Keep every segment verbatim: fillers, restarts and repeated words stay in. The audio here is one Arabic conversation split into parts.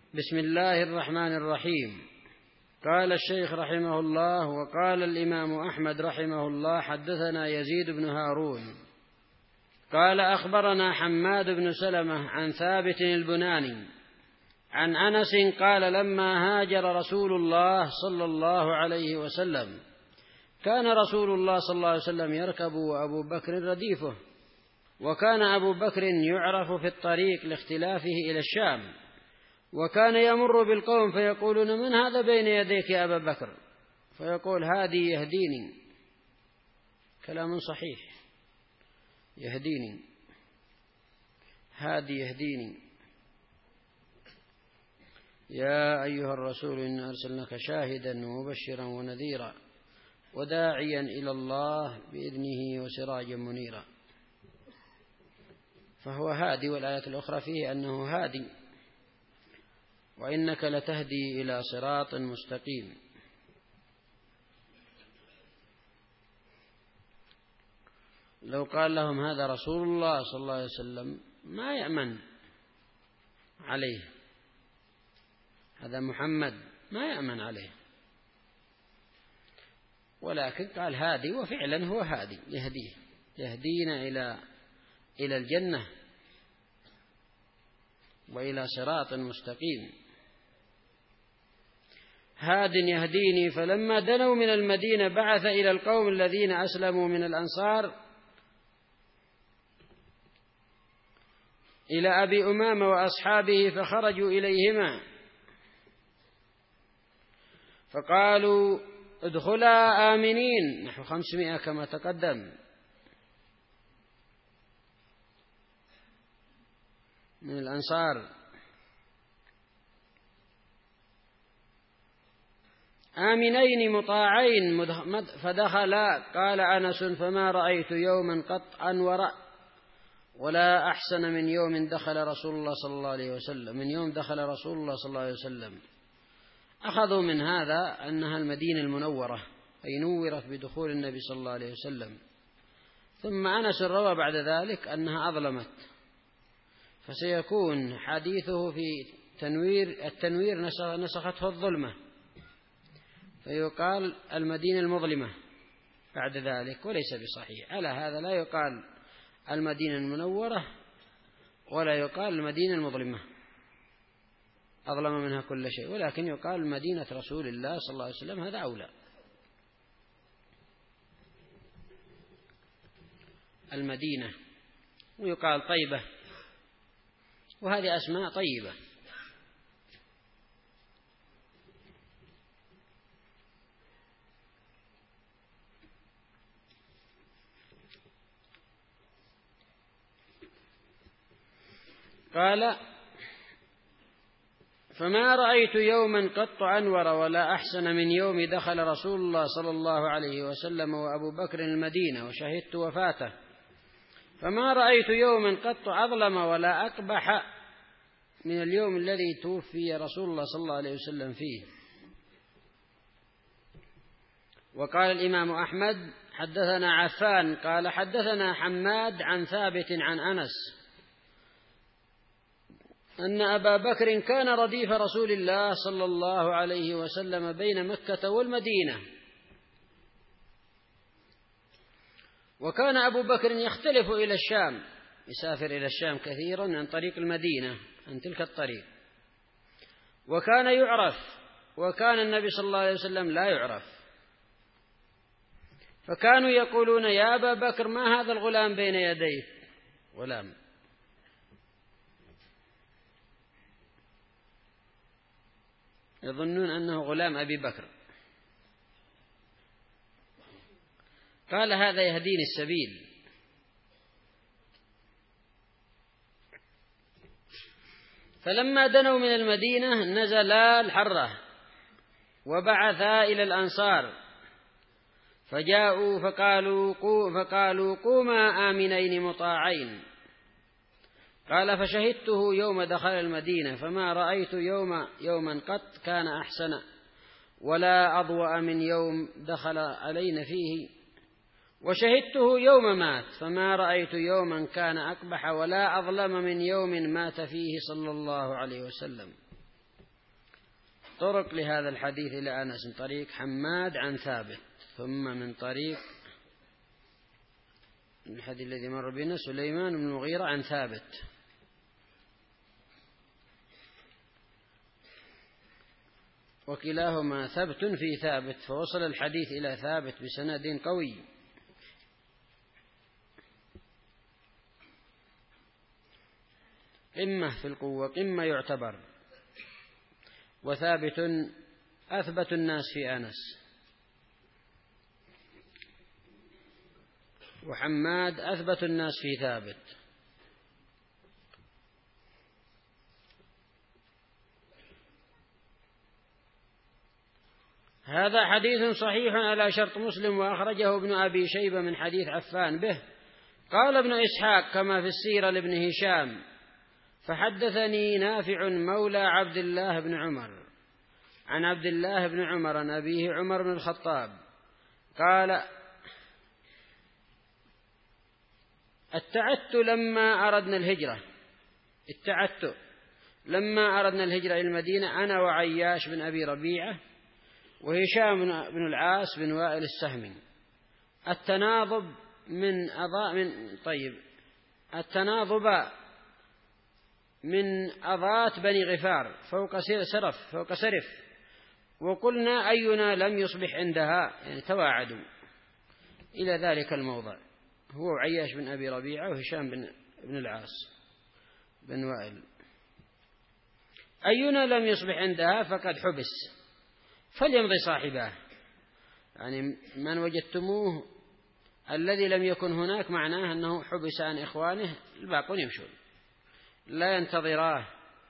بسم الله الرحمن الرحيم. قال الشيخ رحمه الله: وقال الإمام أحمد رحمه الله: حدثنا يزيد بن هارون قال أخبرنا حماد بن سلمة عن ثابت البناني عن أنس قال: لما هاجر رسول الله صلى الله عليه وسلم كان رسول الله صلى الله عليه وسلم يركب وأبو بكر رديفه، وكان أبو بكر يعرف في الطريق لاختلافه إلى الشام، وكان يمر بالقوم فيقولون: من هذا بين يديك يا أبا بكر؟ فيقول: هادي يهديني. كلام صحيح، يهديني، هادي يهديني. يا أيها الرسول إنا أرسلناك شاهدا ومبشرا ونذيرا وداعيا إلى الله بإذنه وسراجا منيرا. فهو هادي، والآية الأخرى فيه أنه هادي: وإنك لتهدي إلى صراط مستقيم. لو قال لهم هذا رسول الله صلى الله عليه وسلم ما يأمن عليه، هذا محمد ما يأمن عليه، ولكن قال هادي، وفعلا هو هادي، يهديه، يهدينا إلى إلى الجنة وإلى صراط مستقيم. هاد يهديني. فلما دنوا من المدينة بعث إلى القوم الذين أسلموا من الأنصار إلى أبي أمامة وأصحابه، فخرجوا إليهما فقالوا: ادخلا آمنين. نحو خمسمائة كما تقدم من الأنصار. آمنين مطاعين فدخلا. قال أنس: فما رأيت يوما قط أنور ولا أحسن من يوم دخل رسول الله صلى الله عليه وسلم من يوم دخل رسول الله صلى الله عليه وسلم. أخذوا من هذا أنها المدينة المنورة، أي نورت بدخول النبي صلى الله عليه وسلم. ثم أنس روى بعد ذلك أنها أظلمت، فسيكون حديثه في تنوير التنوير نسخته الظلمة، فيقال المدينة المظلمة بعد ذلك، وليس بصحيح. على هذا لا يقال المدينة المنورة ولا يقال المدينة المظلمة، أظلم منها كل شيء، ولكن يقال مدينة رسول الله صلى الله عليه وسلم، هذا أولى. المدينة، ويقال طيبة، وهذه أسماء طيبة. قال: فما رأيت يوما قط أنور ولا أحسن من يوم دخل رسول الله صلى الله عليه وسلم وأبو بكر المدينة وشهدت وفاته. فما رأيت يوما قط أظلم ولا أقبح من اليوم الذي توفي رسول الله صلى الله عليه وسلم فيه. وقال الإمام أحمد: حدثنا عفان قال حدثنا حماد عن ثابت عن أنس أن أبا بكر كان رديف رسول الله صلى الله عليه وسلم بين مكة والمدينة، وكان أبو بكر يختلف إلى الشام، يسافر إلى الشام كثيرا عن طريق المدينة، عن تلك الطريق، وكان يعرف، وكان النبي صلى الله عليه وسلم لا يعرف، فكانوا يقولون: يا أبا بكر ما هذا الغلام بين يديك؟ غلام، يظنون أنه غلام أبي بكر. قال: هذا يهديني السبيل. فلما دنوا من المدينة نزلا الحرة وبعثا إلى الأنصار فجاءوا فقالوا فقالوا قوما آمنين مطاعين. قال: فشهدته يوم دخل المدينة فما رأيت يوم يوما قط كان أحسن ولا أضوأ من يوم دخل علينا فيه، وشهدته يوم مات فما رأيت يوما كان أقبح ولا أظلم من يوم مات فيه صلى الله عليه وسلم. طرق لهذا الحديث إلى أنس من طريق حماد عن ثابت، ثم من طريق الحديث الذي مر بنا سليمان بن المغيرة عن ثابت، وكلاهما ثبت في ثابت، فوصل الحديث إلى ثابت بسند قوي. قمة في القوة، قمة يعتبر. وثابت أثبت الناس في أنس، وحماد أثبت الناس في ثابت. هذا حديث صحيح على شرط مسلم، وأخرجه ابن أبي شيبة من حديث عفان به. قال ابن إسحاق كما في السيرة لابن هشام: فحدثني نافع مولى عبد الله بن عمر عن عبد الله بن عمر عن أبيه عمر بن الخطاب قال: اتعدت لما أردنا الهجرة اتعدت لما أردنا الهجرة إلى المدينة أنا وعياش بن أبي ربيعة وهشام بن العاص بن وائل السهمي. التناضب من أضاء من طيب التناضب من أضات بني غفار فوق سرف فوق سرف وقلنا أينا لم يصبح عندها، يعني تواعدوا إلى ذلك الموضع، هو عياش بن أبي ربيعة وهشام بن, بن العاص بن وائل. أينا لم يصبح عندها فقد حبس فليمضي صاحبه، يعني من وجدتموه الذي لم يكن هناك معناه أنه حبس عن إخوانه، الباقون يمشون لا ينتظراه.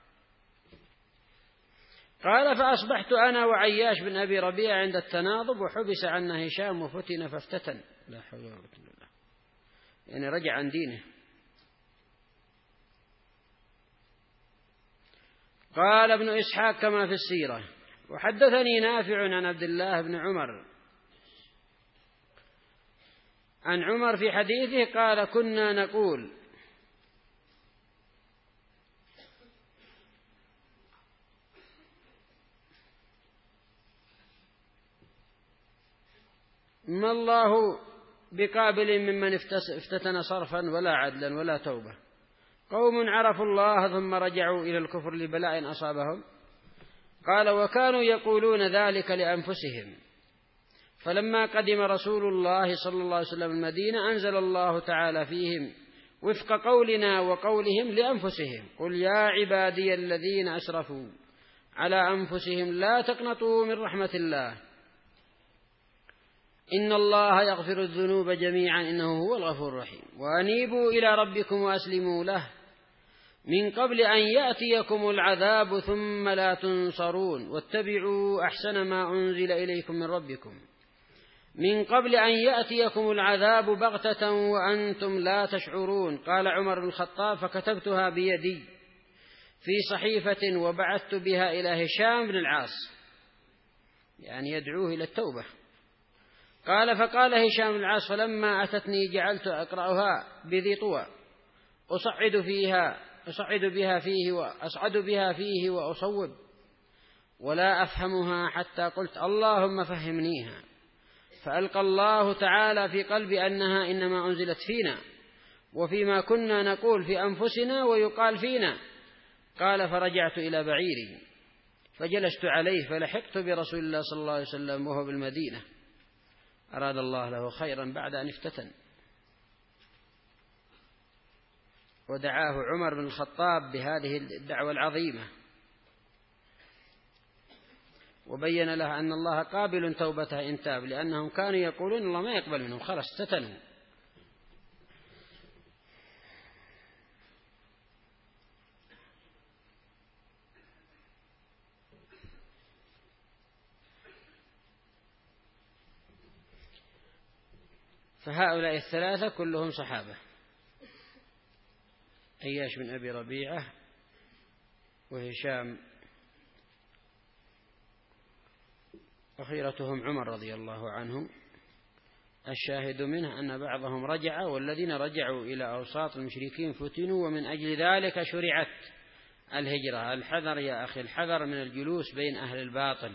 قال: فأصبحت أنا وعياش بن أبي ربيعة عند التناضب وحبس عنا هشام وفتن فافتتن. لا حول ولا قوة إلا بالله، يعني رجع عن دينه. قال ابن إسحاق كما في السيرة: وحدثني نافع عن عبد الله بن عمر عن عمر في حديثه قال: كنا نقول ما الله بقابل ممن افتتن صرفا ولا عدلا ولا توبة، قوم عرفوا الله ثم رجعوا إلى الكفر لبلاء أصابهم. قال: وكانوا يقولون ذلك لأنفسهم، فلما قدم رسول الله صلى الله عليه وسلم المدينة أنزل الله تعالى فيهم وفق قولنا وقولهم لأنفسهم: قل يا عبادي الذين أسرفوا على أنفسهم لا تقنطوا من رحمة الله إن الله يغفر الذنوب جميعا إنه هو الغفور الرحيم، وأنيبوا إلى ربكم وأسلموا له من قبل أن يأتيكم العذاب ثم لا تنصرون، واتبعوا أحسن ما أنزل إليكم من ربكم من قبل أن يأتيكم العذاب بغتة وأنتم لا تشعرون. قال عمر بن الخطاب: فكتبتها بيدي في صحيفة وبعثت بها إلى هشام بن العاص، يعني يدعوه إلى التوبة. قال: فقال هشام بن العاص: فلما أتتني جعلت أقرأها بذي طوى أصعد فيها أصعد بها فيه وأصعد بها فيه وأصوب ولا أفهمها حتى قلت: اللهم فهمنيها، فألقى الله تعالى في قلبي أنها إنما أنزلت فينا وفيما كنا نقول في أنفسنا ويقال فينا. قال: فرجعت إلى بعيري فجلست عليه فلحقت برسول الله صلى الله عليه وسلم وهو بالمدينة، أراد الله له خيرا بعد أن افتتن. ودعاه عمر بن الخطاب بهذه الدعوة العظيمة، وبين له أن الله قابل توبته إن تاب، لأنهم كانوا يقولون الله ما يقبل منهم، خلاص افتتنوا. فهؤلاء الثلاثة كلهم صحابة: عياش بن أبي ربيعة وهشام، وخيرتهم عمر رضي الله عنه. الشاهد منه أن بعضهم رجع، والذين رجعوا إلى أوساط المشركين فتنوا، ومن أجل ذلك شرعت الهجرة. الحذر يا أخي، الحذر من الجلوس بين أهل الباطل،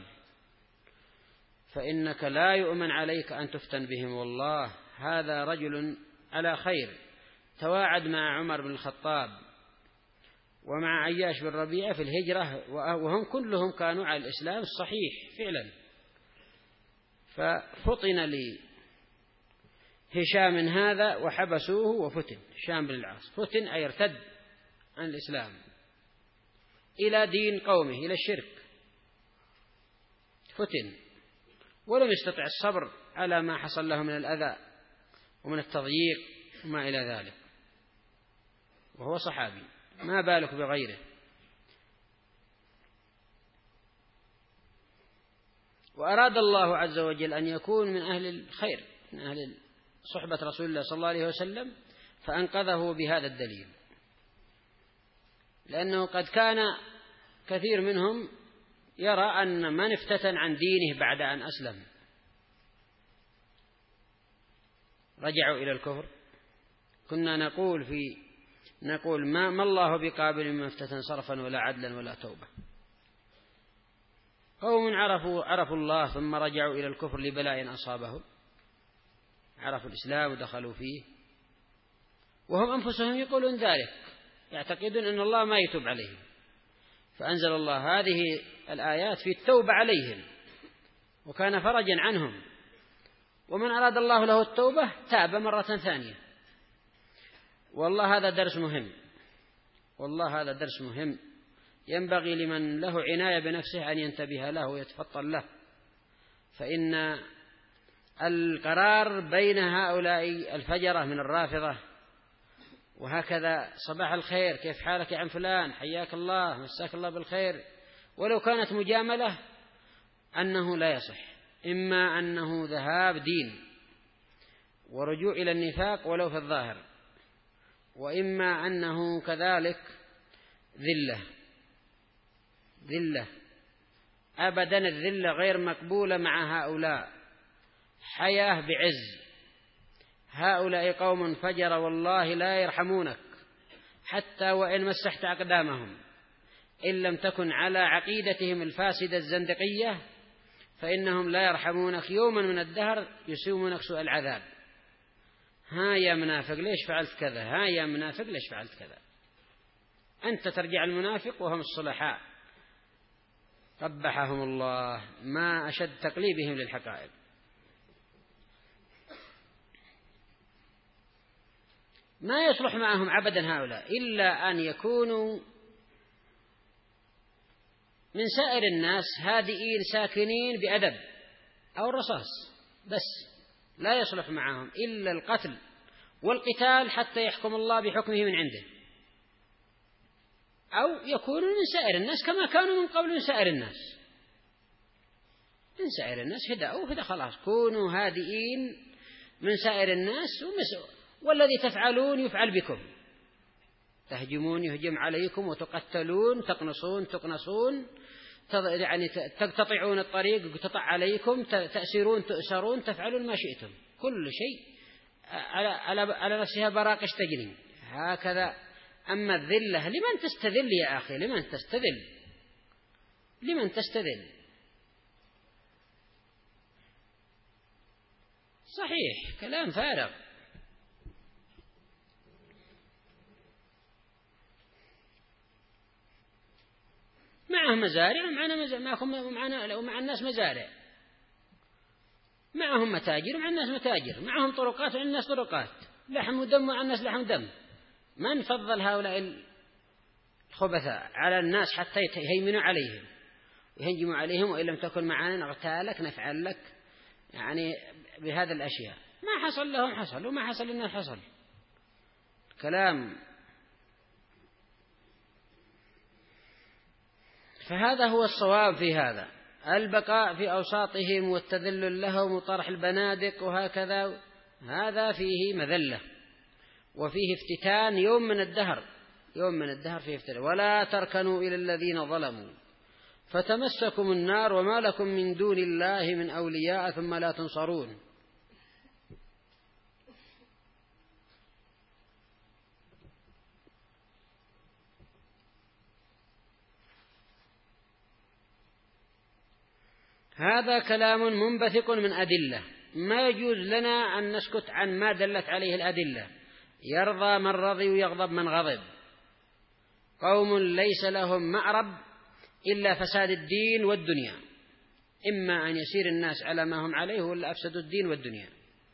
فإنك لا يؤمن عليك أن تفتن بهم. والله هذا رجل على خير تواعد مع عمر بن الخطاب ومع عياش بن ربيعة في الهجرة، وهم كلهم كانوا على الإسلام الصحيح فعلا. ففطن لي هشام هذا وحبسوه وفتن. هشام بن العاص فتن أي ارتد عن الإسلام إلى دين قومه، إلى الشرك، فتن ولم يستطع الصبر على ما حصل له من الأذى ومن التضييق وما إلى ذلك، وهو صحابي، ما بالك بغيره. وأراد الله عز وجل أن يكون من أهل الخير، من أهل صحبة رسول الله صلى الله عليه وسلم، فأنقذه بهذا الدليل، لأنه قد كان كثير منهم يرى أن من افتتن عن دينه بعد أن أسلم رجعوا إلى الكفر. كنا نقول في نقول ما, ما الله بقابل من افتتن صرفا ولا عدلا ولا توبة. قوم عرفوا عرفوا الله ثم رجعوا إلى الكفر لبلاء أصابهم، عرفوا الإسلام ودخلوا فيه وهم أنفسهم يقولون ذلك، يعتقدون أن الله ما يتوب عليهم، فأنزل الله هذه الآيات في التوبة عليهم وكان فرجا عنهم. ومن أراد الله له التوبة تاب مرة ثانية. والله هذا درس مهم، والله هذا درس مهم ينبغي لمن له عناية بنفسه أن ينتبه له ويتفطن له، فإن القرار بين هؤلاء الفجرة من الرافضة وهكذا صباح الخير كيف حالك يا عم فلان حياك الله مساك الله بالخير، ولو كانت مجاملة، أنه لا يصح، إما أنه ذهاب دين ورجوع إلى النفاق ولو في الظاهر، وإما أنه كذلك ذلة ذلة أبدا. الذلة غير مقبولة مع هؤلاء، حياة بعز. هؤلاء قوم فجر والله لا يرحمونك حتى وإن مسحت أقدامهم، إن لم تكن على عقيدتهم الفاسدة الزندقية فإنهم لا يرحمونك. يوما من الدهر يسومونك سوء العذاب. ها يا منافق ليش فعلت كذا، ها يا منافق ليش فعلت كذا. أنت ترجع المنافق وهم الصلحاء، قبحهم الله، ما أشد تقليبهم للحقائق. ما يصلح معهم عبدا هؤلاء إلا أن يكونوا من سائر الناس هادئين ساكنين بأدب أو الرصاص بس، لا يصلح معهم إلا القتل والقتال حتى يحكم الله بحكمه من عنده، أو يكونوا من سائر الناس كما كانوا من قبل من سائر الناس. من سائر الناس هدأوا هدأ خلاص، كونوا هادئين من سائر الناس، والذي تفعلون يفعل بكم، تهجمون يهجم عليكم، وتقتلون تقنصون تقنصون، يعني تقتطعون الطريق يقتطع عليكم، تأسرون تؤسرون، تفعلون ما شئتم، كل شيء على, على, على نفسها براقش تجري هكذا. أما الذلة لمن تستذل يا أخي، لمن تستذل لمن تستذل صحيح كلام فارغ. معهم مزارع ومعنا مزارع، معنا ومع الناس مزارع، معهم متاجر ومع الناس متاجر، معهم طرقات ومع الناس طرقات، لحم ودم ومع الناس لحم ودم. من فضل هؤلاء الخبثاء على الناس حتى يهيمنوا عليهم ويهجموا عليهم، وإن لم تكن معنا نغتالك نفعل لك يعني بهذا الأشياء. ما حصل لهم حصل، وما حصل لنا حصل. كلام. فهذا هو الصواب في هذا، البقاء في أوساطهم والتذلل لهم وطرح البنادق وهكذا، هذا فيه مذلة وفيه افتتان يوم من الدهر، يوم من الدهر فيه افتتان. ولا تركنوا إلى الذين ظلموا فتمسكم النار وما لكم من دون الله من أولياء ثم لا تنصرون. هذا كلام منبثق من أدلة، ما يجوز لنا أن نسكت عن ما دلت عليه الأدلة. يرضى من رضي ويغضب من غضب. قوم ليس لهم مأرب إلا فساد الدين والدنيا، إما أن يسير الناس على ما هم عليه ولا أفسدوا الدين والدنيا.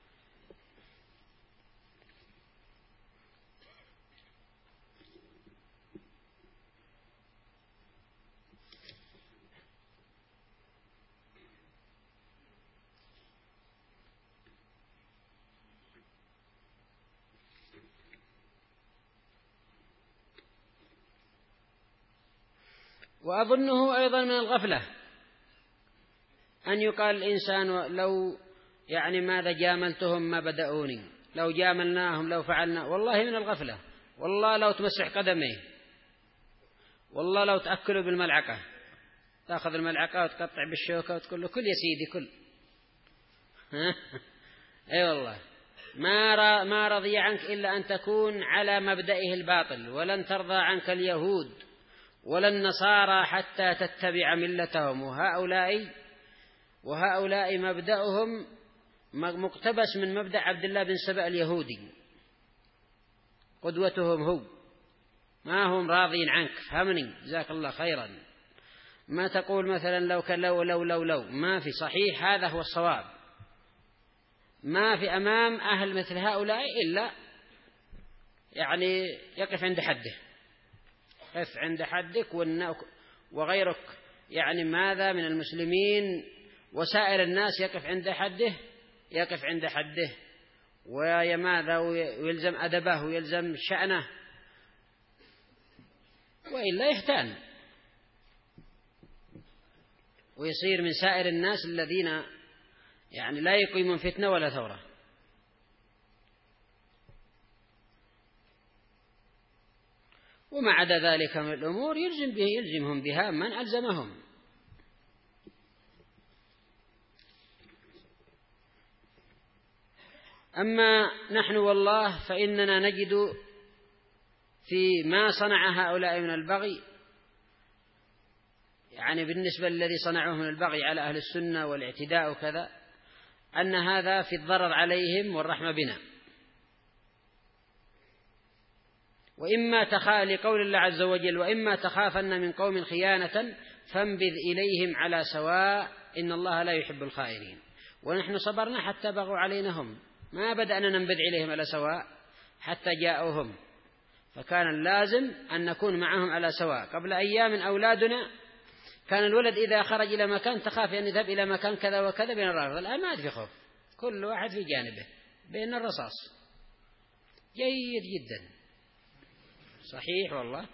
وأظنه أيضا من الغفلة أن يقال الإنسان لو يعني ماذا جاملتهم ما بدأوني، لو جاملناهم لو فعلنا. والله من الغفلة. والله لو تمسح قدميه، والله لو تأكلوا بالملعقة، تأخذ الملعقة وتقطع بالشوكة وتقول له كل يا سيدي كل. أي والله ما ما رضي عنك إلا أن تكون على مبدئه الباطل. ولن ترضى عنك اليهود ولا النصارى حتى تتبع ملتهم. وهؤلاء وهؤلاء مبدأهم مقتبس من مبدأ عبد الله بن سبأ اليهودي، قدوتهم هو. ما هم راضين عنك، فهمني جزاك الله خيرا. ما تقول مثلا لو كان لو لو لو لو ما في صحيح، هذا هو الصواب. ما في أمام أهل مثل هؤلاء إلا يعني يقف عند حده، قف عند حدك وغيرك يعني ماذا من المسلمين وسائر الناس يقف عند حده، يقف عند حده ويماذا ويلزم أدبه ويلزم شأنه، وإلا يهتان ويصير من سائر الناس الذين يعني لا يقيمون فتنة ولا ثورة. وما عدا ذلك من الأمور يلزم به يلزمهم بها من ألزمهم. أما نحن والله فإننا نجد في ما صنع هؤلاء من البغي، يعني بالنسبة للذي صنعوه من البغي على أهل السنة والاعتداء وكذا، أن هذا في الضرر عليهم والرحمة بنا. وإما تخاف لقول الله عز وجل وإما تخافن من قوم خيانة فانبذ إليهم على سواء إن الله لا يحب الخائنين. ونحن صبرنا حتى بغوا علينا هم، ما بدأنا ننبذ إليهم على سواء حتى جاءوهم، فكان اللازم أن نكون معهم على سواء. قبل أيام أولادنا كان الولد إذا خرج إلى مكان تخاف أن يذهب إلى مكان كذا وكذا بين الرصاص. الآن ما في خوف، كل واحد في جانبه بين الرصاص. جيد جدا صحيح والله.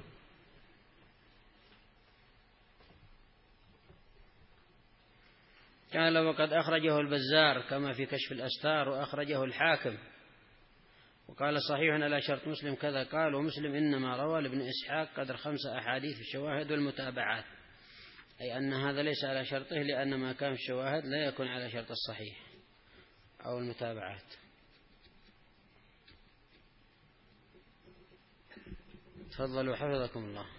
قال وقد أخرجه البزار كما في كشف الأستار وأخرجه الحاكم وقال صحيح على شرط مسلم كذا. قال ومسلم إنما روى لابن إسحاق قدر خمسة أحاديث في الشواهد والمتابعات، أي أن هذا ليس على شرطه، لأن ما كان في الشواهد لا يكون على شرط الصحيح أو المتابعات. تفضلوا حفظكم الله.